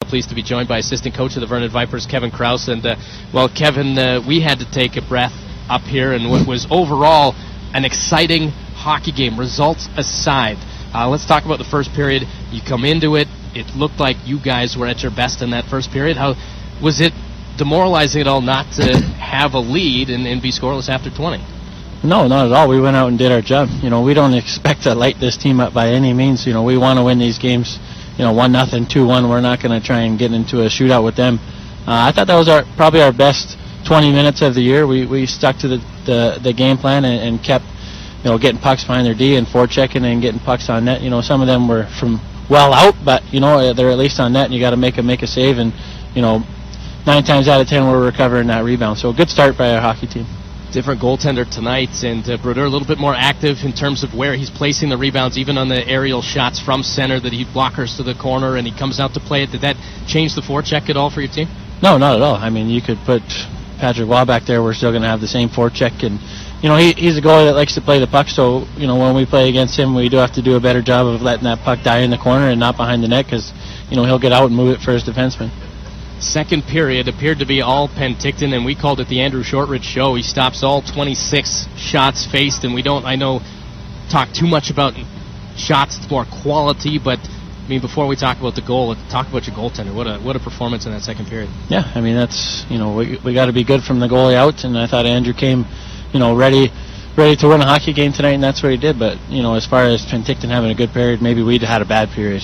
pleased to be joined by assistant coach of the Vernon Vipers, Kevin Krause. And, well, Kevin, we had to take a breath up here in what was overall an exciting hockey game, results aside. Let's talk about the first period. You come into it, it looked like you guys were at your best in that first period. How was it demoralizing at all not to have a lead and be scoreless after 20? No, not at all. We went out and did our job. We don't expect to light this team up by any means. We want to win these games, 1-0, 2-1. We're not going to try and get into a shootout with them. I thought that was probably our best 20 minutes of the year. We stuck to the game plan and kept, getting pucks behind their D and forechecking and getting pucks on net. Some of them were from well out, but they're at least on net, and you got to make a save. And 9 times out of 10 we're recovering that rebound. So a good start by our hockey team. Different goaltender tonight, and Brodeur a little bit more active in terms of where he's placing the rebounds, even on the aerial shots from center that he blockers to the corner and he comes out to play it. Did that change the forecheck at all for your team? No, not at all. I mean, you could put Patrick Waugh back there. We're still going to have the same forecheck, and he's a goalie that likes to play the puck. So when we play against him, we do have to do a better job of letting that puck die in the corner and not behind the net, because he'll get out and move it for his defenseman. Second period appeared to be all Penticton, and we called it the Andrew Shortridge show. He stops all 26 shots faced, and we don't, talk too much about shots for quality, but before we talk about the goal, talk about your goaltender. What a performance in that second period. Yeah, that's we got to be good from the goalie out, and I thought Andrew came, ready to win a hockey game tonight, and that's what he did. But as far as Penticton having a good period, maybe we'd had a bad period.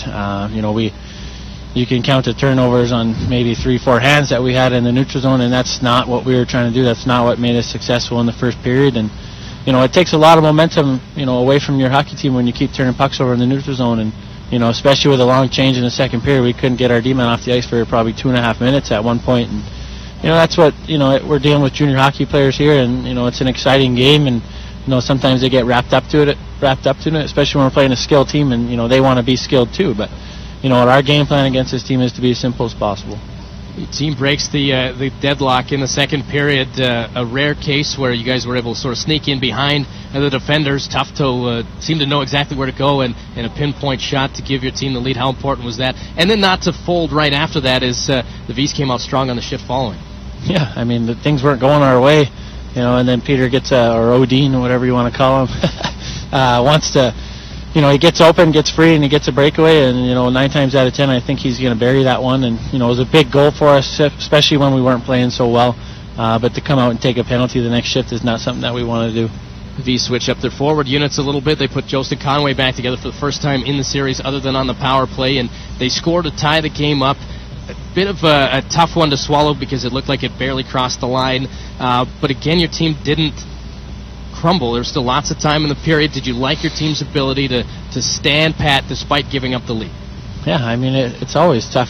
You can count the turnovers on maybe 3-4 hands that we had in the neutral zone, and that's not what we were trying to do. That's not what made us successful in the first period. And it takes a lot of momentum away from your hockey team when you keep turning pucks over in the neutral zone. And especially with a long change in the second period, we couldn't get our D-man off the ice for probably 2.5 minutes at one point. And that's what we're dealing with junior hockey players here, and it's an exciting game, and sometimes they get wrapped up to it, especially when we're playing a skilled team, and they want to be skilled too. But our game plan against this team is to be as simple as possible. The team breaks the deadlock in the second period. A rare case where you guys were able to sort of sneak in behind the defenders. Tufto seemed to know exactly where to go, and a pinpoint shot to give your team the lead. How important was that? And then not to fold right after that as the V's came out strong on the shift following. Yeah, the things weren't going our way, and then Peter gets, or Odin, or whatever you want to call him, wants to... he gets open, gets free, and he gets a breakaway, and, 9 times out of 10, I think he's going to bury that one. And, it was a big goal for us, especially when we weren't playing so well. But to come out and take a penalty the next shift is not something that we want to do. The V's switch up their forward units a little bit. They put Joseph Conway back together for the first time in the series other than on the power play, and they scored to tie the game up. A bit of a tough one to swallow because it looked like it barely crossed the line. But again, your team didn't crumble. There's still lots of time in the period. Did you like your team's ability to stand pat despite giving up the lead? Yeah, it's always tough.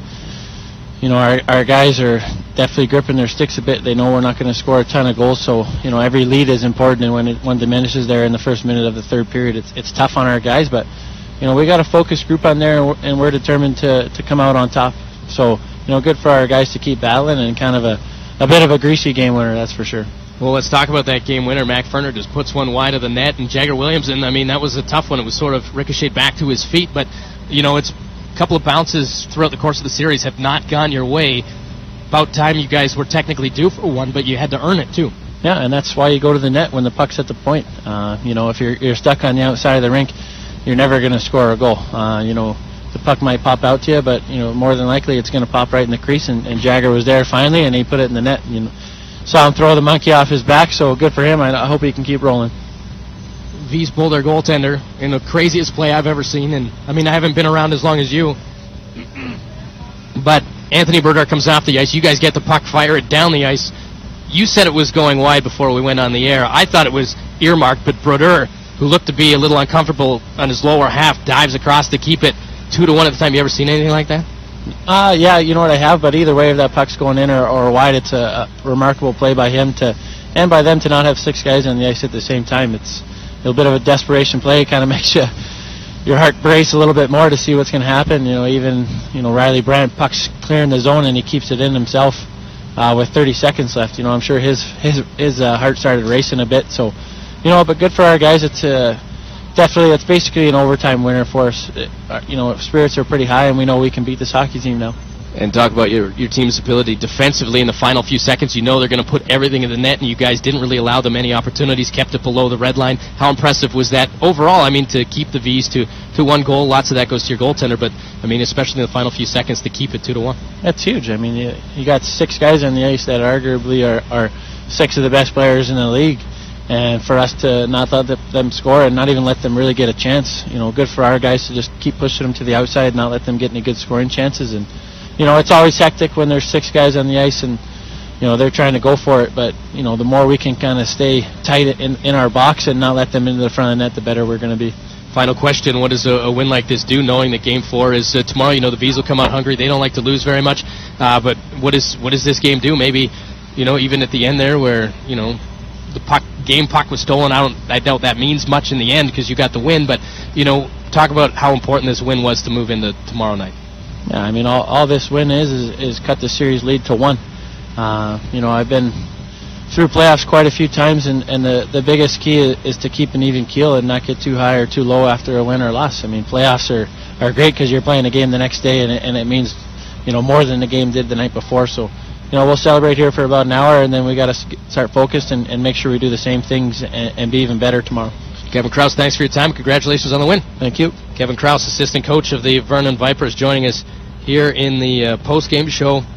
Our guys are definitely gripping their sticks a bit. They know we're not going to score a ton of goals, so every lead is important. And when it diminishes there in the first minute of the third period, it's tough on our guys. But we got a focused group on there, and we're determined to come out on top. So good for our guys to keep battling, and kind of a bit of a greasy game winner, that's for sure. Well, let's talk about that game winner. Mac Ferner just puts one wide of the net, and Jagger Williamson, that was a tough one. It was sort of ricocheted back to his feet, but, it's a couple of bounces throughout the course of the series have not gone your way. About time you guys were technically due for one, but you had to earn it, too. Yeah, and that's why you go to the net when the puck's at the point. If you're stuck on the outside of the rink, you're never going to score a goal. The puck might pop out to you, but, more than likely it's going to pop right in the crease, and Jagger was there finally, and he put it in the net. Saw him throw the monkey off his back, so good for him. I hope he can keep rolling. V's pulled their goaltender in the craziest play I've ever seen, and I haven't been around as long as you. But Anthony Brodeur comes off the ice. You guys get the puck, fire it down the ice. You said it was going wide before we went on the air. I thought it was earmarked, but Brodeur, who looked to be a little uncomfortable on his lower half, dives across to keep it 2-1 at the time. You ever seen anything like that? Yeah, I have, but either way, if that puck's going in or wide, it's a remarkable play by him and by them to not have 6 guys on the ice at the same time. It's a bit of a desperation play. It kind of makes your heart brace a little bit more to see what's going to happen. Even Riley Brandt, puck's clearing the zone, and he keeps it in himself with 30 seconds left. I'm sure his heart started racing a bit. So, but good for our guys. It's basically an overtime winner for us. Spirits are pretty high, and we know we can beat this hockey team now. And talk about your team's ability defensively in the final few seconds. You know they're going to put everything in the net, and you guys didn't really allow them any opportunities, kept it below the red line. How impressive was that overall? I mean, to keep the Vs to 1 goal, lots of that goes to your goaltender, but, I mean, especially in the final few seconds to keep it 2-1. That's huge. I mean, you got 6 guys on the ice that arguably are 6 of the best players in the league. And for us to not let them score and not even let them really get a chance, good for our guys to just keep pushing them to the outside, not let them get any good scoring chances. And it's always hectic when there's 6 guys on the ice and, they're trying to go for it. But, the more we can kind of stay tight in our box and not let them into the front of the net, the better we're going to be. Final question, what does a win like this do, knowing that Game 4 is tomorrow? The Vs will come out hungry. They don't like to lose very much. But what does this game do? Maybe, even at the end there where, the game puck was stolen. I doubt that means much in the end because you got the win. But, talk about how important this win was to move into tomorrow night. Yeah, I mean, all this win is cut the series lead to 1. I've been through playoffs quite a few times, and the biggest key is to keep an even keel and not get too high or too low after a win or loss. I mean, playoffs are great because you're playing a game the next day, and it means, more than the game did the night before. So, we'll celebrate here for about an hour, and then we got to start focused and make sure we do the same things and be even better tomorrow. Kevin Krause, thanks for your time. Congratulations on the win. Thank you. Kevin Krause, assistant coach of the Vernon Vipers, joining us here in the post-game show.